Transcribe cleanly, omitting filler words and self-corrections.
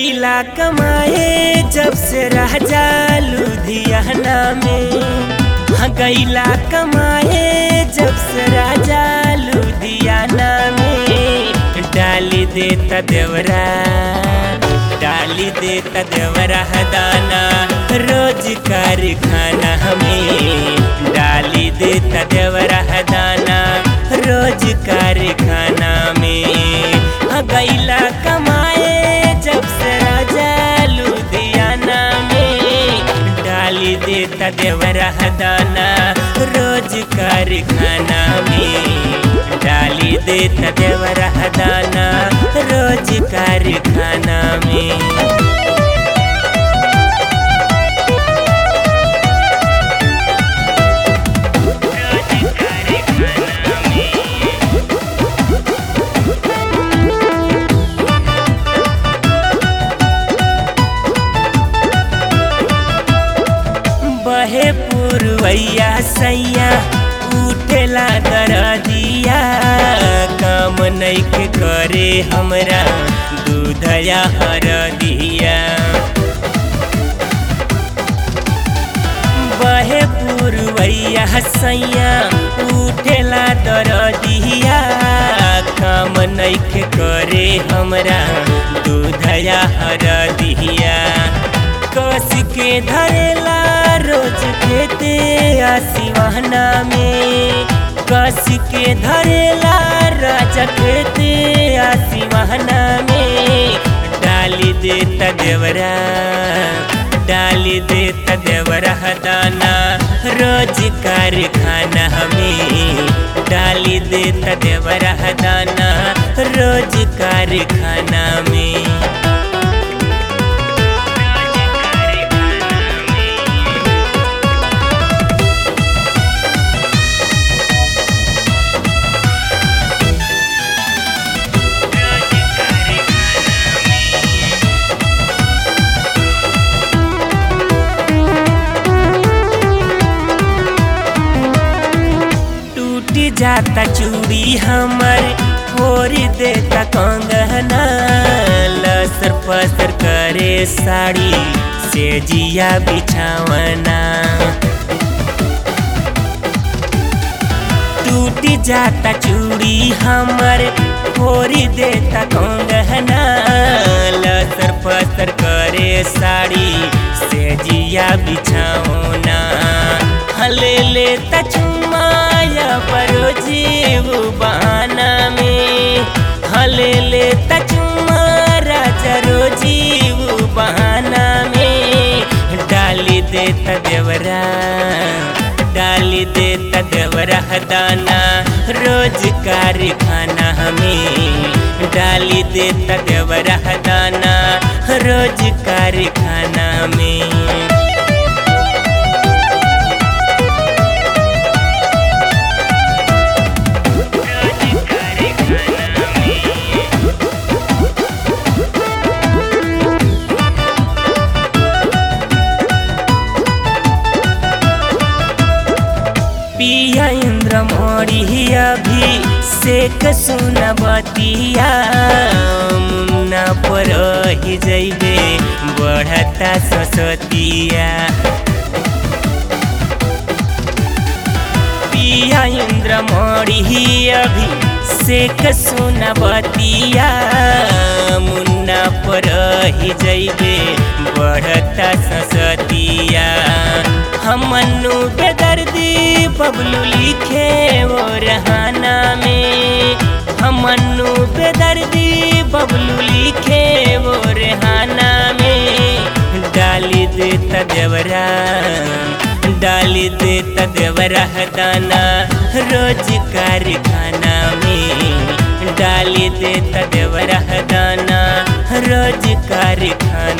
गईला कमाए जब से राजा लुधियाना में। गईला कमाए जब से राजा लुधियाना में। डाली देता देवरा दाना रोज कारखाना हमें। डाली देता देवरा दाना रोज कारखाना में। गईला कमाए जब से राजा लुधियाना में। डाली देता देवरा दाना रोज कारखाना में। डाली देता देवरा दाना रोज कारखाना में। बहे पुरवैया सैया उठेला दरदिया। काम नइखे करे हमरा दूधया हरदिया। बहे पुरवैया सैया उठेला दरदिया। काम नइखे करे हमरा दूधया हरदिया। कस के धरेला रोज खेते आसिवाना में। कस के धरेला राजा खेते आसिवाना में। डाली देता देवरा दाना रोज कारखाना हमें। डाली देता देवरा दाना रोज कारखाना में। जाता चूड़ी हमर फोड़ देता कंगना। लसर पसर करे साड़ी से जिया बिछावना। टूट जाता चूड़ी हमर फोड़ देता कंगना। लसर पसर करे साड़ी से जिया बिछावना। हले लेता चुमाया परो जीव बहाना में। हले लेता चुमा राजा रो जीव बहाना में। डाली देता देवरा दाना रोज कारखाना हमें। डाली देता देवरा दाना रोज कारखाना में। पिया इंद्र मोरी अभी से सुन बतिया। मुन्ना पर ही जैबे बढ़ता ससतिया। पिया इंद्र मोरी अभी से सुन बतिया। मुन्ना पर ही जैबे बढ़ता ससतिया। हमनु बेदर्दी बबलू लिखे वो रहाना में। हमनु बेदर्दी बबलू लिखे वो रहाना में। डाली देता देवरा दाना रोज कारखाना में। डाली देता देवरा दाना रोज कारखाना